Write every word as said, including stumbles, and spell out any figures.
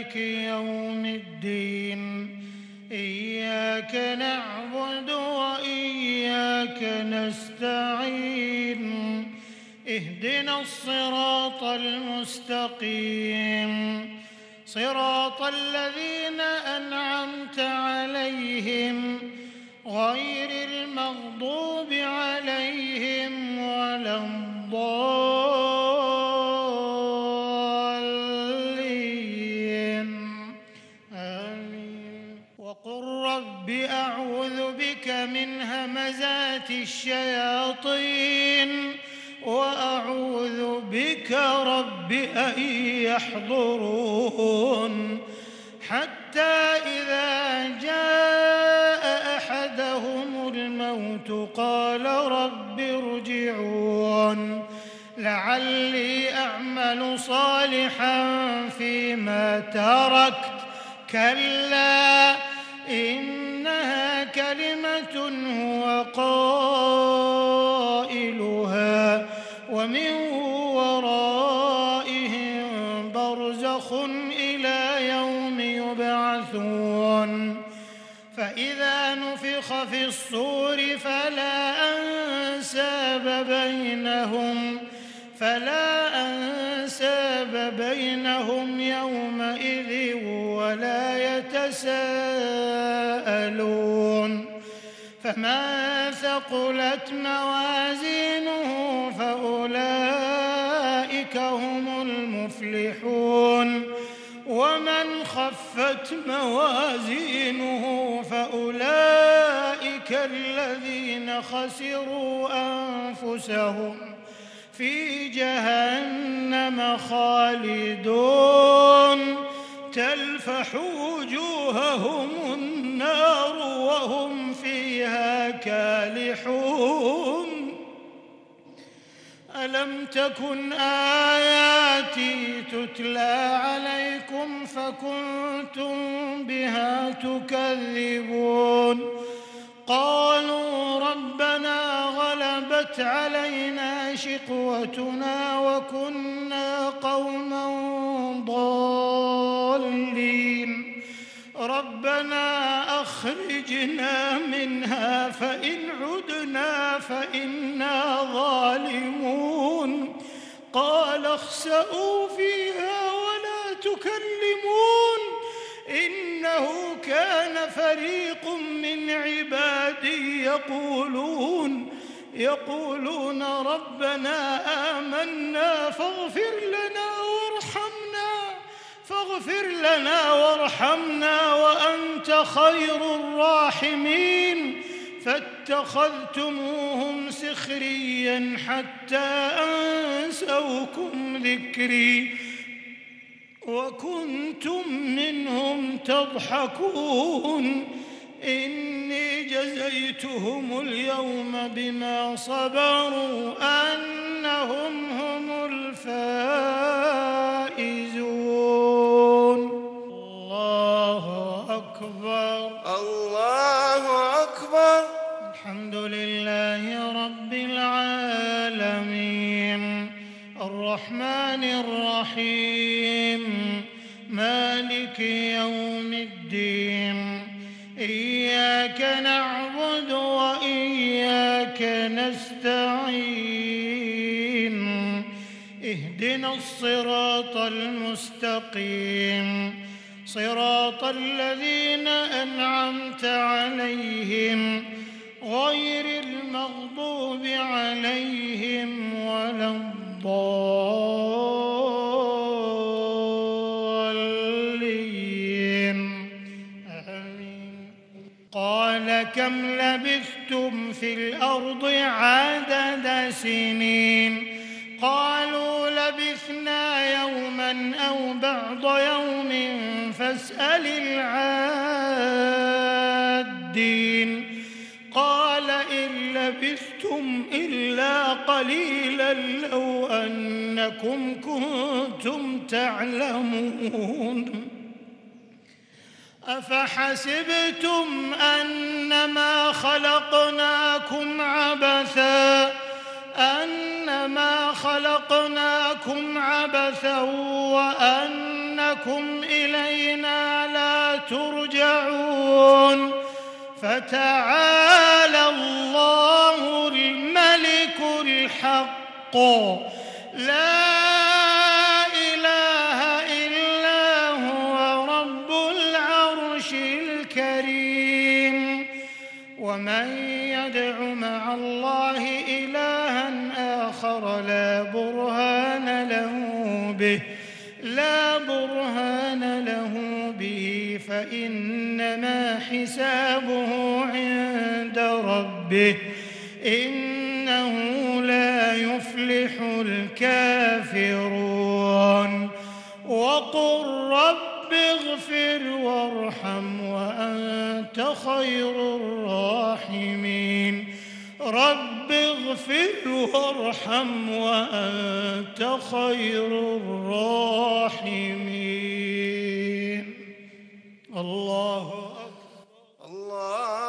مالك يوم الدين إياك نعبد وإياك نستعين اهدنا الصراط المستقيم صراط الذين أنعمت عليهم غير المغضوب عليهم ولا الضالين آمين. وقل رب أعوذ بك من همزات الشياطين وأعوذ بك رب أن يحضرون حتى إذا جاء أحدهم الموت قال رب ارجعون لعلي أعمل صالحا فيما تركت كلا إنها كلمة هو قائلها ومن ورائهم برزخ إلى يوم يبعثون فإذا نفخ في الصور فلا أنساب بينهم فلا أنساب بينهم يومئذ ولا يتساءلون فمن ثقلت موازينه فأولئك هم المفلحون ومن خفت موازينه فأولئك الذين خسروا أنفسهم في جهنم خالدون تلفح وجوههم النار وهم فيها كالحون ألم تكن آياتي تتلى عليكم فكنتم بها تكذبون قالوا ربنا غلبت علينا شقوتنا وكنا قوما ضالين ربنا أخرجنا منها فإن عدنا فإنا ظالمون قال اخسئوا فيها ولا تكلمون إنه كان فريق من عبادي يقولون يقولون ربنا آمنا فاغفر لنا وارحمنا فاغفر لنا وارحمنا وأنت خير الراحمين فاتخذتموهم سخريا حتى أنسوكم ذكري وكنتم منهم تضحكون إني جزيتهم اليوم بما صبروا أنهم هم الفائزون الله أكبر الله أكبر الحمد لله رب العالمين الرحمن الرحيم مالك يوم الدين إياك نعبد وإياك نستعين اهدنا الصراط المستقيم صراط الذين أنعمت عليهم غير المغضوب عليهم ولا الضالين آمين. قال كم لبثتم في الأرض عدد سنين قالوا لبثنا يوما أو بعض يوم فاسأل العادين قال إن لبثتم إلا قليلا لو أنكم كنتم تعلمون أفحسبتم أنما خلقناكم عبثا أنما خلقناكم عبثا وأنكم لكم إلينا لا ترجعون فتعالى الله الملك الحق لا إله إلا هو رب العرش الكريم ومن يدع مع الله إلها آخر لا برهان له به لا برهان له به فإنما حسابه عند ربه إنه لا يفلح الكافرون وقل رب اغفر وارحم وأنت خير الراحمين رب اغفر وارحم وأنت خير الراحمين الله أكبر. الله